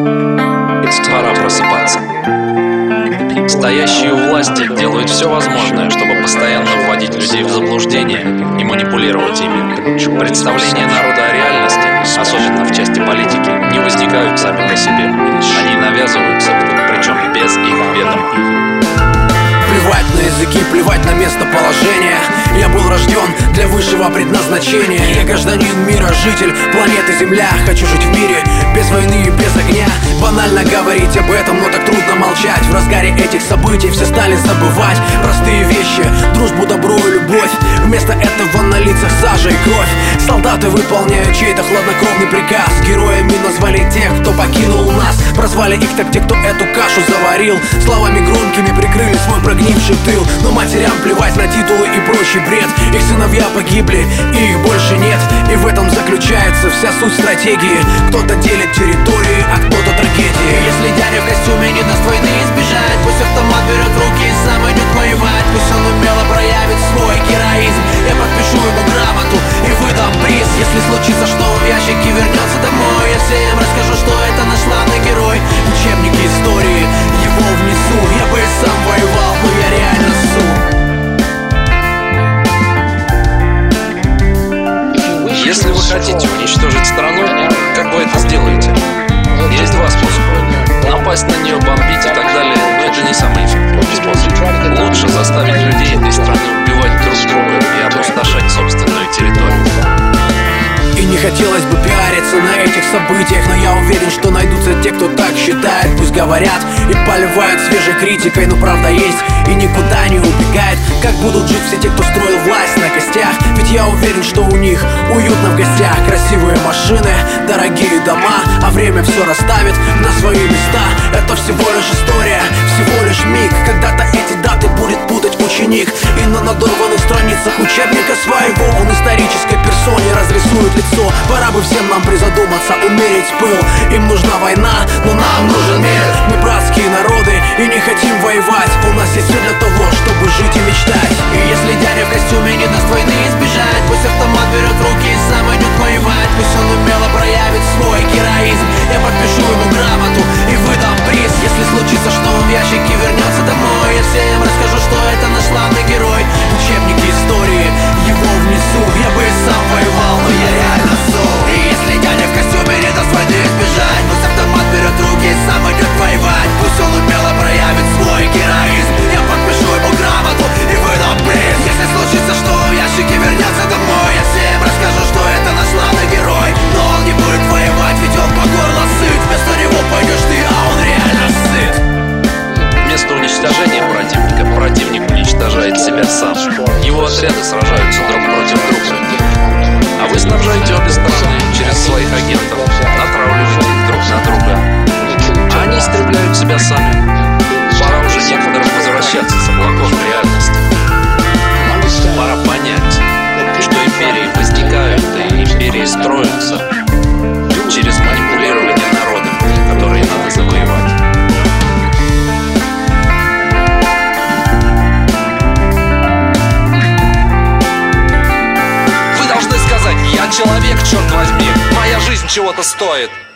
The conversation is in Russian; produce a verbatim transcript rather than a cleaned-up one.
Пора просыпаться. Стоящие у власти делают все возможное, чтобы постоянно вводить людей в заблуждение и манипулировать ими. Представления народа о реальности, особенно в части политики, не возникают сами по себе. Они навязываются, причем без их ведома. Плевать на языки, плевать на местоположение. Я был рожден для высшего предназначения. Я гражданин мира, житель планеты Земля. Хочу жить в мире без войны и без огня. Банально говорить об этом, но так трудно молчать. В разгаре этих событий все стали забывать простые вещи, дружбу, добро и любовь. Вместо этого на лицах сажа и кровь. Солдаты выполняют чей-то хладнокровный приказ. Героями назвали тех, кто покинул нас. Прозвали их так те, кто эту кашу заварил. Словами громкими прикрыли свой прогнивший тыл. Но матерям плевать на титулы и прочий бред. Их сыновья погибли, и их больше нет. И в этом заключается вся суть стратегии. Кто-то делит территории, а кто-то трагедии. Если дядя в костюме не даст войны избежать, пусть автомат берет в руки и сам идет воевать. Пусть он умело проявит свой героизм. Я подпишу ему грамоту и выдам приз. Если случится, что в ящике вернется домой, я всем расскажу, что это наш славный герой. В учебнике истории его внесу. Я бы и сам воевал, но я реально су. Если вы хотите уничтожить страну, как вы это сделаете? Есть два способа. Напасть на нее, бомбить и так далее, но это не самый эффективный способ. Лучше заставить людей этой страны убивать друг друга и опустошать собственную территорию. И не хотелось бы пиариться на этих событиях, но я уверен, что найдутся те, кто так считает. Пусть говорят и поливают свежей критикой, но правда есть и никуда не убегает. Как будут жить все те, кто строил власть на костях? Ведь я уверен, что у них уютно в гостях. Красивые машины, дорогие дома, а время все расставит на свои места. Это всего лишь история, всего лишь миг. Когда-то эти даты будет путать ученик, и на надорванных страницах учебника своего он исторической персоне разрисует лицо. Пора бы всем нам призадуматься, умерить пыл. Им нужна война, но нам нужен мир. Мы братские народы и не хотим воевать. У нас есть все для того, чтобы жить и мечтать. И если дядя в костюме не даст войны избежать, пусть автомат берет в руки и сам идет воевать. Пусть он умело проявит свой героизм. Я подпишу ему грамоту и выдам приз. Если случится, что он в ящике вернется домой, я всем расскажу, что это наш славный герой. В учебники истории его внесу. Я бы и сам воевал, но я реально су. И если дядя в костюме не даст войны избежать, пусть автомат берет в руки и сам идет воевать. Пусть он умело проявит свой героизм. Я подпишу ему грамоту и выдам приз. Если случится, что он в ящике вернется домой, я всем расскажу, что это наш славный герой. Но он не будет воевать, ведь он по горло сыт. Вместо него пойдешь ты, а он реально сыт. Вместо уничтожения противника, противник уничтожает себя сам. Его отряды сражаются друг против друга. А вы снабжаете обе стороны через своих агентов, натравливаете их друг на друга. А они истребляют себя сами. Пора уже некоторым возвращаться с облаков реальности. Пора понять, что империи возникают и империи строятся через манипулирование народом, которые надо завоевать. Вы должны сказать: я человек, черт возьми, моя жизнь чего-то стоит.